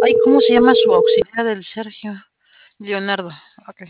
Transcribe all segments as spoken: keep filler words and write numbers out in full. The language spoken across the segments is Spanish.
Ay, ¿cómo se llama su auxiliar del Sergio? Leonardo. Ok.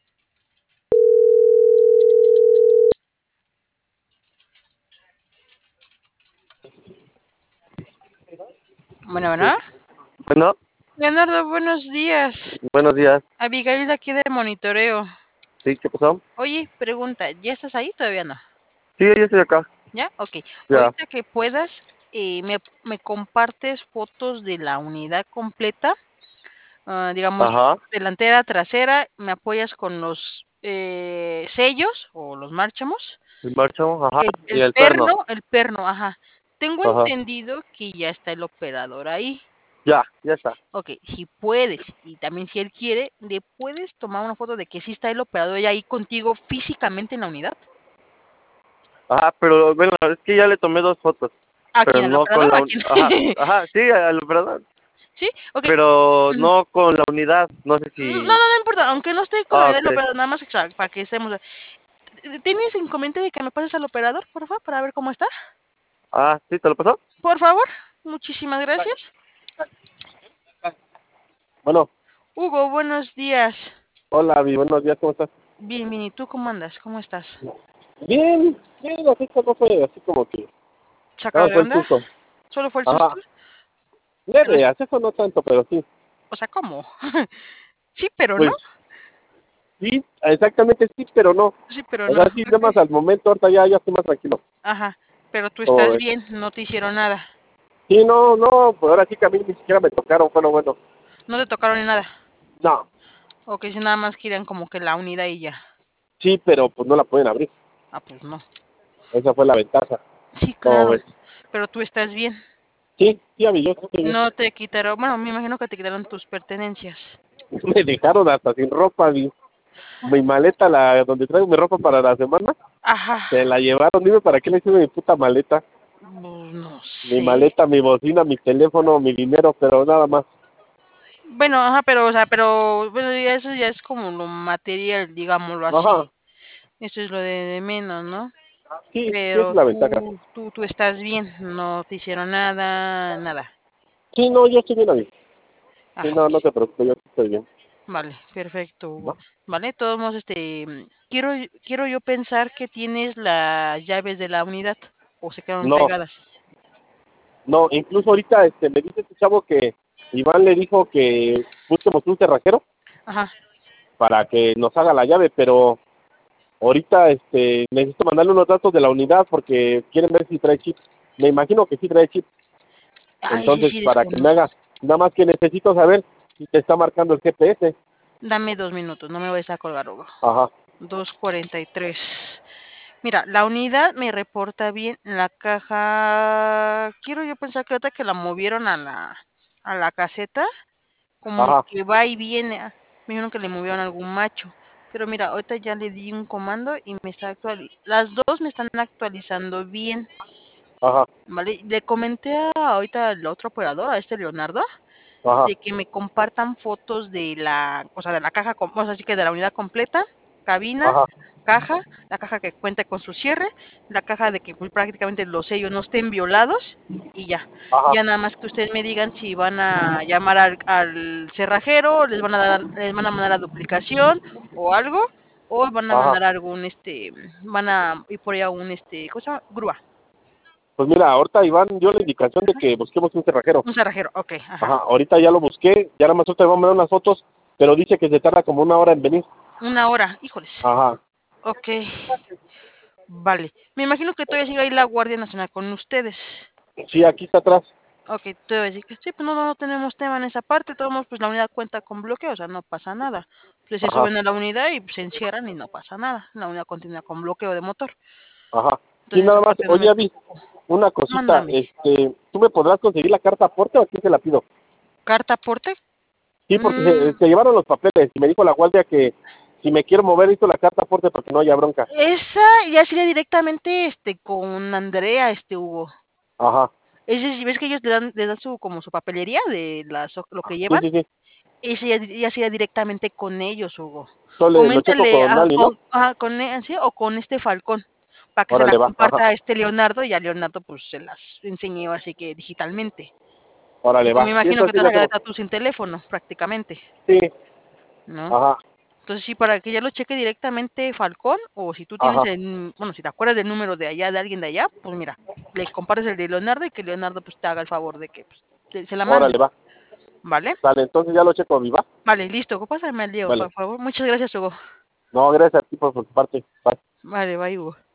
Bueno, bueno. Bueno, Leonardo, buenos días. buenos días. Abigail de aquí de monitoreo. ¿Sí? ¿Qué pasó? Oye, pregunta, ¿ya estás ahí? Todavía no. Sí, yo estoy acá. ¿Ya? Ok. Ya. Ahorita que puedas, eh, me, me compartes fotos de la unidad completa, ah, digamos, Ajá. delantera, trasera, me apoyas con los eh, sellos o los márchamos. El marcho, ajá. El, Y el el perno. perno, el perno, ajá. Tengo Ajá. entendido que ya está el operador ahí. Ya, ya está. Ok, si puedes, y también si él quiere, ¿le puedes tomar una foto de que sí está el operador ya ahí contigo físicamente en la unidad? Ajá, pero bueno, es que ya le tomé dos fotos. ¿A Pero quién? ¿Al no con operador o la a un... quién? Ajá, ajá, sí, al operador. ¿Sí? Ok. Pero Mm, no con la unidad. No sé No, no, si... no importa, aunque no esté con la Ah, idea del ok. operador, nada más exa- para que estemos. ¿Tienes inconveniente de que me pases al operador, por favor, para ver cómo está? Ah, ¿sí te lo pasó? Por favor, muchísimas gracias. Bueno, Hugo, buenos días. hola, Avi, buenos días, ¿cómo estás? Bien, bien, ¿y tú cómo andas? ¿Cómo estás? Bien, bien, así que no fue así como que... ¿Sacado No, de fue el onda? susto. ¿Solo fue el susto? Ajá. Pero es- Leve, así eso no tanto, pero sí. o sea, ¿cómo? Sí, pero no. Pues sí, exactamente sí, pero no. Sí, pero O no. sea, sí, nada Ok. más al momento, ahorita ya, ya estoy más tranquilo. Ajá, pero tú Como estás ves. bien, no te hicieron nada. Sí, no, no, pues ahora sí que a mí ni siquiera me tocaron, fue lo bueno. No te tocaron ni nada. No, O que si nada más querían como que la unidad y ya. sí, pero pues no la pueden abrir. Ah, pues no. Esa fue la ventaja. Sí, Como claro. ves. Pero tú estás bien. Sí, sí, a mí yo estoy bien. No te quitaron, bueno, me imagino que te quitaron tus pertenencias. Me dejaron hasta sin ropa, mi, mi maleta, la donde traigo mi ropa para la semana, Ajá. se la llevaron. Dime para qué le sirve mi puta maleta. Pues no Mi sé. maleta, mi bocina, mi teléfono, mi dinero, pero nada más. Bueno, ajá, pero, o sea, pero, bueno, ya eso ya es como lo material, digámoslo así. Ajá, Eso es lo de, de menos, ¿no? sí, sí, esa es Pero la ventaja. tú, tú, tú estás bien, no te hicieron nada, nada. Sí, no, yo estoy bien, a mí. Sí, Ah, no, no te preocupes, yo estoy bien. vale, perfecto, ¿Va? Hugo. Vale, de todos modos, este, mm, quiero, quiero yo pensar que tienes las llaves de la unidad o se quedaron No, pegadas. no, incluso ahorita este, me dice este chavo que Iván le dijo que busquemos un cerrajero Ajá. para que nos haga la llave, pero ahorita este, necesito mandarle unos datos de la unidad porque quieren ver si trae chip. Me imagino que sí trae chip, Ay, sí, entonces sí, para que me haga, desconozco. nada más que necesito saber si te está marcando el G P S. Dame dos minutos, no me vayas a colgar, Hugo. Ajá, Dos cuarenta y tres. Mira, la unidad me reporta bien. La caja, quiero yo pensar que ahorita que la movieron a la, a la caseta, como ajá, que va y viene. ah, Me dijeron que le movieron algún macho. Pero mira, ahorita ya le di un comando y me está actualizando. Las dos me están actualizando bien, ajá, ¿vale? Le comenté a ahorita al otro operador, a este Leonardo, ajá, de que me compartan fotos de la, o sea, de la caja, com- o sea, así que de la unidad completa, cabina, ajá, caja, la caja que cuenta con su cierre, la caja de que pues, prácticamente los sellos no estén violados y ya. ajá, Ya nada más que ustedes me digan si van a llamar al, al cerrajero, les van a dar, les van a mandar la duplicación o algo, o van a ajá. mandar algún, este, van a ir por ahí a un, este, ¿cómo se llama? Grúa. Pues mira, ahorita Iván dio la indicación de que busquemos un cerrajero. Un cerrajero, ok, Ajá, ajá. ahorita ya lo busqué, ya nada más ahorita voy a mandar unas fotos, pero dice que se tarda como una hora en venir. Una hora, híjoles. Ajá, Ok. Vale. Me imagino que todavía sigue ahí la Guardia Nacional con ustedes. sí, aquí está atrás. Ok, te voy a decir que sí, pues no, no, no tenemos tema en esa parte. Todos modos, pues la unidad cuenta con bloqueo, o sea, no pasa nada. Pues se Ajá, suben a la unidad y pues, se encierran y no pasa nada. La unidad continúa con bloqueo de motor. ajá. Sí, Entonces esa nada más, parte no me oye, Avi, preocupo. una cosita, Mándame. este, ¿tú me podrás conseguir la carta aporte o a quién se la pido? ¿Carta aporte? Sí, porque se, Mm, se llevaron los papeles y me dijo la guardia que si me quiero mover, hizo la carta aporte para que no haya bronca. esa ya sería directamente este con Andrea, este Hugo. Ajá, Ese, si ves que ellos le dan, le dan su como su papelería de las lo que sí, llevan. sí, sí. Ese ya, ya sería directamente con ellos, Hugo. Solo lo checo Coméntale con a, Ali, ¿no? con, ajá, con e- sí, o con este Falcón, para que se la Órale, va, ajá. comparta a este Leonardo y a Leonardo pues se las enseñe así que digitalmente. Órale, Porque va. me Sí, imagino que entonces te sí lo la hacemos. gasta tú sin teléfono, prácticamente, Sí, ¿no? ajá, Entonces sí, para que ya lo cheque directamente Falcón, o si tú tienes ajá. el, bueno, si te acuerdas del número de allá, de alguien de allá, pues mira, le compartes el de Leonardo y que Leonardo pues te haga el favor de que pues, te- se la mande, Órale, va. ¿vale? Sale, entonces ya lo checo, ¿viva? Vale, listo, pásame al Diego, Vale. por favor. Muchas gracias, Hugo. No, gracias a ti por tu parte. Bye. Vale, bye, Hugo.